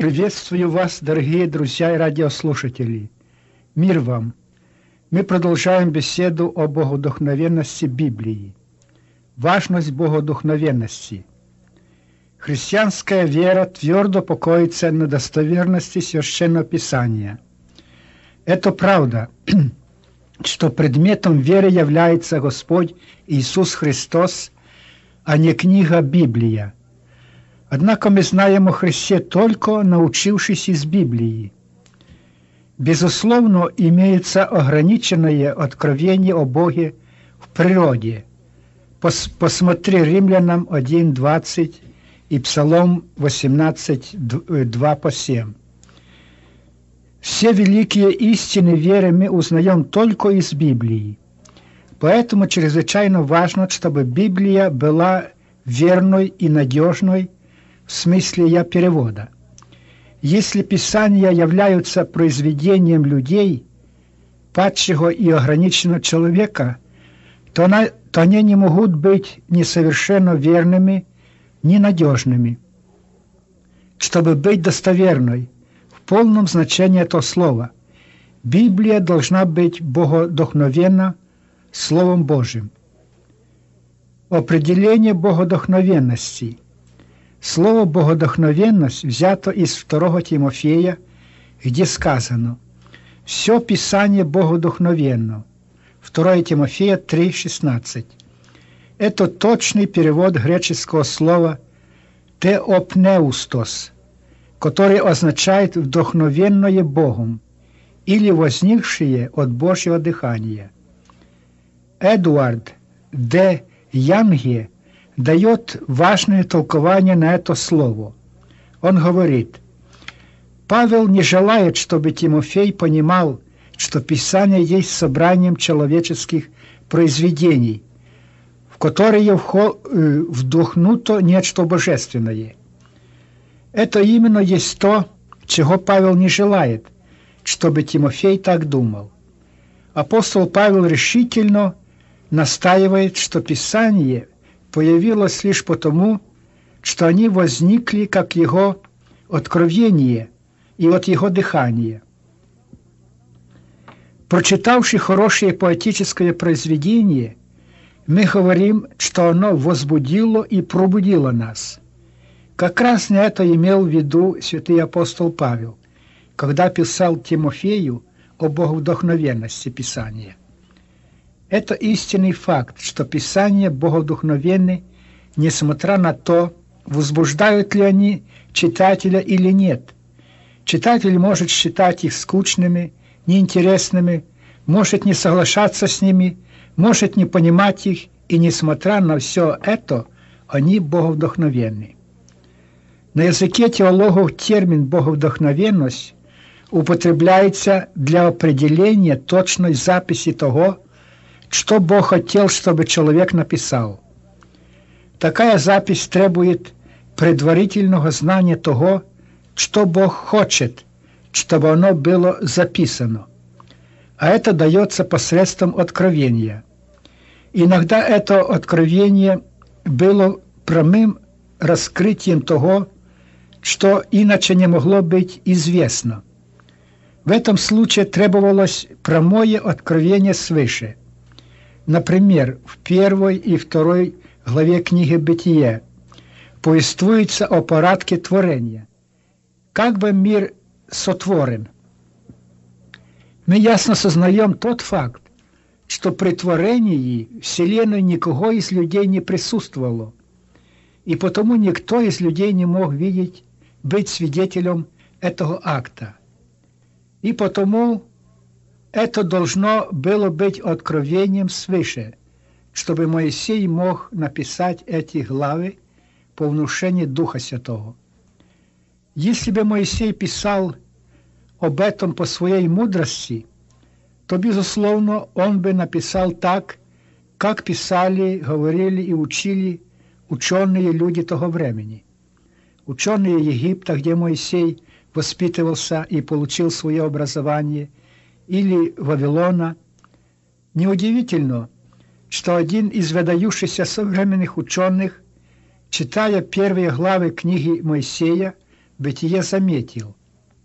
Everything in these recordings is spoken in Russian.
Приветствую вас, дорогие друзья и радиослушатели. Мир вам! Мы продолжаем беседу о богодухновенности Библии. Важность богодухновенности. Христианская вера твердо покоится на достоверности Священного Писания. Это правда, что предметом веры является Господь Иисус Христос, а не книга Библия. Однако мы знаем о Христе только научившись из Библии. Безусловно, имеется ограниченное откровение о Боге в природе. Посмотри Римлянам 1:20 и Псалом 18:2-7. Все великие истины веры мы узнаем только из Библии. Поэтому чрезвычайно важно, чтобы Библия была верной и надежной, в смысле перевода. Если Писания являются произведением людей, падшего и ограниченного человека, то они не могут быть ни совершенно верными, ни надежными. Чтобы быть достоверной, в полном значении этого слова, Библия должна быть богодухновенна Словом Божьим. Определение богодухновенности. Слово «богодухновенность» взято из 2 Тимофея, где сказано «Все Писание богодухновенно». 2 Тимофея 3:16. Это точный перевод греческого слова «теопнеустос», который означает «вдохновенное Богом» или «возникшее от Божьего дыхания». Эдуард Д. Янге дает важное толкование на это слово. Он говорит: Павел не желает, чтобы Тимофей понимал, что Писание есть собранием человеческих произведений, в которые вдохнуто нечто божественное. Это именно есть то, чего Павел не желает, чтобы Тимофей так думал. Апостол Павел решительно настаивает, что Писание появилось лишь потому, что они возникли как его откровение и от его дыхания. Прочитавши хорошее поэтическое произведение, мы говорим, что оно возбудило и пробудило нас. Как раз на это имел в виду святый апостол Павел, когда писал Тимофею о богодухновенности Писания. Это истинный факт, что Писания богодухновенны, несмотря на то, возбуждают ли они читателя или нет. Читатель может считать их скучными, неинтересными, может не соглашаться с ними, может не понимать их, и несмотря на все это, они богодухновенны. На языке теологов термин «богодухновенность» употребляется для определения точной записи того, что Бог хотел, чтобы человек написал. Такая запись требует предварительного знания того, что Бог хочет, чтобы оно было записано. А это дается посредством откровения. Иногда это откровение было прямым раскрытием того, что иначе не могло быть известно. В этом случае требовалось прямое откровение свыше. Например, в 1 и 2 главе книги «Бытие» повествуется о порядке творения. Как бы мир сотворен? Мы ясно сознаем тот факт, что при творении Вселенной никого из людей не присутствовало, и потому никто из людей не мог быть свидетелем этого акта. И потому это должно было быть откровением свыше, чтобы Моисей мог написать эти главы по внушению Духа Святого. Если бы Моисей писал об этом по своей мудрости, то, безусловно, он бы написал так, как писали, говорили и учили ученые люди того времени. Ученые Египта, где Моисей воспитывался и получил свое образование, или Вавилона. Неудивительно, что один из выдающихся современных ученых, читая первые главы книги Моисея, Бытие заметил.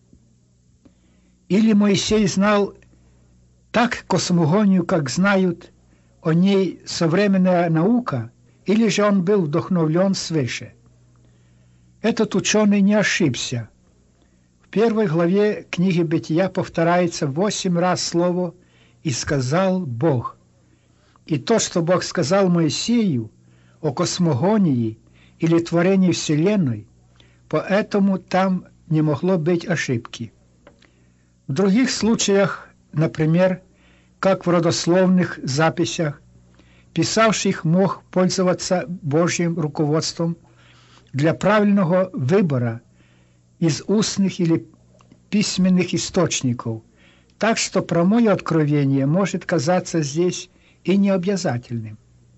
Или Моисей знал так космогонию, как знают о ней современная наука, или же он был вдохновлен свыше. Этот ученый не ошибся. В первой главе книги Бытия повторяется 8 раз слово «И сказал Бог». И то, что Бог сказал Моисею о космогонии или творении Вселенной, поэтому там не могло быть ошибки. В других случаях, например, как в родословных записях, писавших мог пользоваться Божьим руководством для правильного выбора из устных или письменных источников, так что прямое откровение может казаться здесь и необязательным.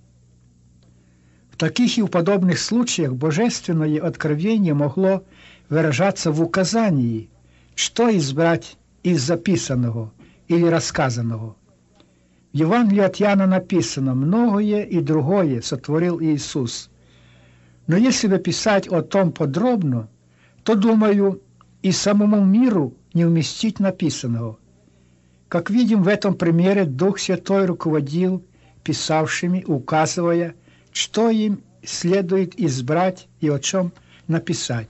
В таких и в подобных случаях божественное откровение могло выражаться в указании, что избрать из записанного или рассказанного. В Евангелии от Иоанна написано: «Многое и другое сотворил Иисус». Но если бы писать о том подробно, то, думаю, и самому миру не вместить написанного. Как видим в этом примере, Дух Святой руководил писавшими, указывая, что им следует избрать и о чем написать.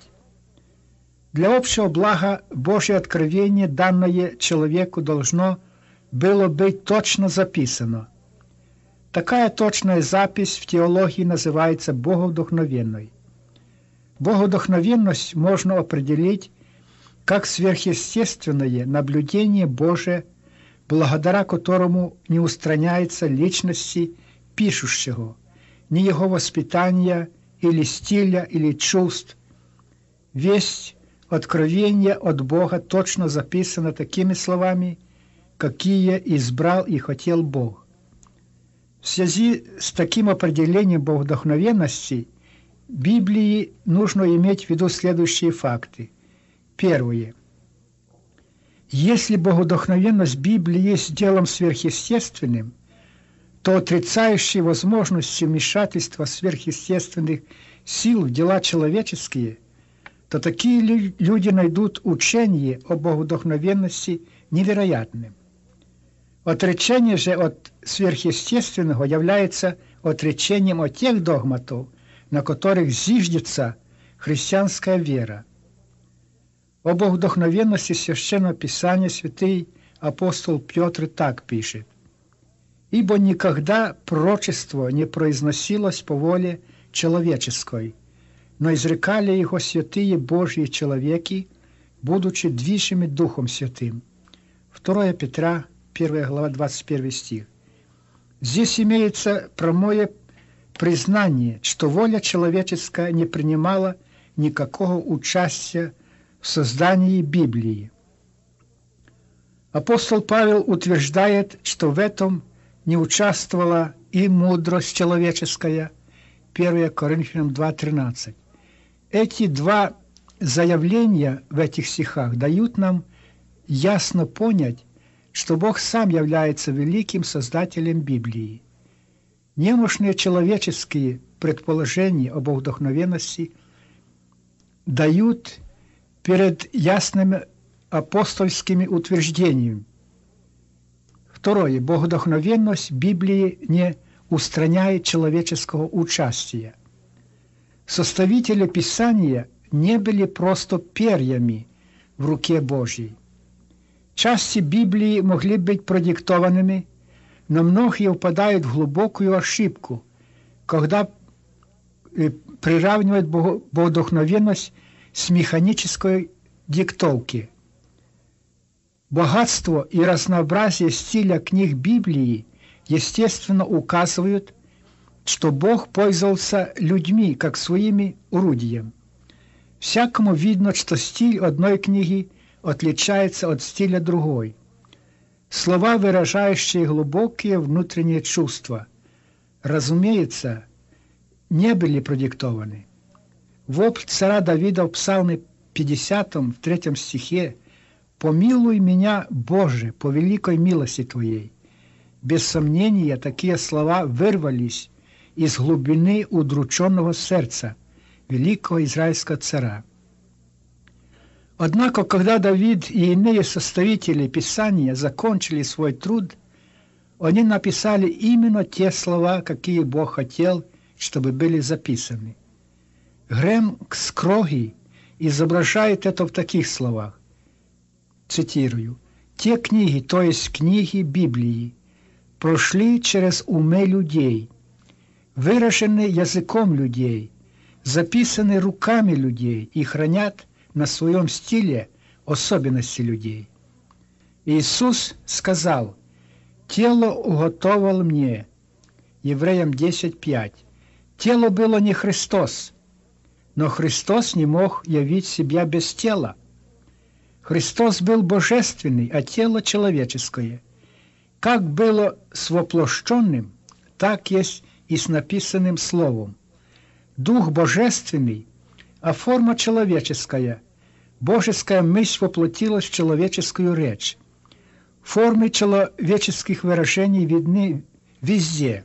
Для общего блага Божье откровение, данное человеку, должно было быть точно записано. Такая точная запись в теологии называется боговдохновенной. Боговдохновенность можно определить как сверхъестественное наблюдение Божие, благодаря которому не устраняется личности пишущего, ни его воспитания или стиля, или чувств. Весть откровения от Бога точно записана такими словами, какие избрал и хотел Бог. В связи с таким определением богодухновенности Библии нужно иметь в виду следующие факты. Первое. Если богодухновенность Библии есть делом сверхъестественным, то отрицающие возможности вмешательства сверхъестественных сил в дела человеческие, то такие люди найдут учение о богодухновенности невероятным. Отречение же от сверхъестественного является отречением от тех догматов, на которых зиждется христианская вера. О богодухновенности Священного Писания святый апостол Петр так пишет: «Ибо никогда пророчество не произносилось по воле человеческой, но изрекали его святые Божьи человеки, будучи движимы Духом Святым». 2 Петра, 1 глава, 21 стих. Здесь имеется прямое признание, что воля человеческая не принимала никакого участия в создании Библии. Апостол Павел утверждает, что в этом не участвовала и мудрость человеческая. 1 Коринфянам 2:13. Эти два заявления в этих стихах дают нам ясно понять, что Бог сам является великим создателем Библии. Немощные человеческие предположения об богодухновенности дают перед ясными апостольскими утверждениями. Второе. Богодухновенность Библии не устраняет человеческого участия. Составители Писания не были просто перьями в руке Божьей. Части Библии могли быть продиктованными, но многие впадают в глубокую ошибку, когда приравнивают богодухновенность с механической диктовки. Богатство и разнообразие стиля книг Библии, естественно, указывают, что Бог пользовался людьми как своими орудием. Всякому видно, что стиль одной книги отличается от стиля другой. Слова, выражающие глубокие внутренние чувства, разумеется, не были продиктованы. Вопль царя Давида в Псалме 50, в 3 стихе: «Помилуй меня, Боже, по великой милости Твоей». Без сомнения, такие слова вырвались из глубины удрученного сердца великого израильского царя. Однако, когда Давид и иные составители Писания закончили свой труд, они написали именно те слова, какие Бог хотел, чтобы были записаны. Грэм Скроги изображает это в таких словах. Цитирую. «Те книги, то есть книги Библии, прошли через умы людей, выражены языком людей, записаны руками людей и хранят на своем стиле особенности людей. Иисус сказал: «Тело уготовал мне». Евреям 10:5. Тело было не Христос, но Христос не мог явить себя без тела. Христос был божественный, а тело человеческое. Как было с воплощенным, так есть и с написанным словом. Дух божественный, а форма человеческая. Божеская мысль воплотилась в человеческую речь. Формы человеческих выражений видны везде.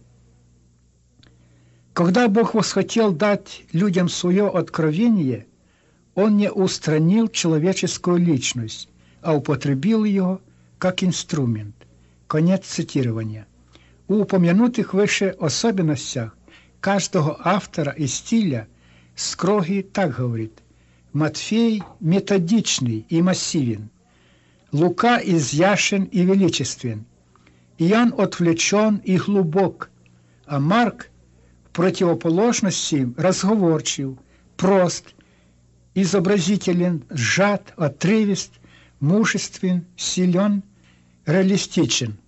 Когда Бог восхотел дать людям свое откровение, Он не устранил человеческую личность, а употребил ее как инструмент. Конец цитирования. У упомянутых выше особенностях каждого автора и стиля Скроги так говорит: Матфей методичный и массивен, Лука изящен и величествен, Иоанн отвлечен и глубок, а Марк в противоположности разговорчив, прост, изобразителен, сжат, отрывист, мужествен, силен, реалистичен.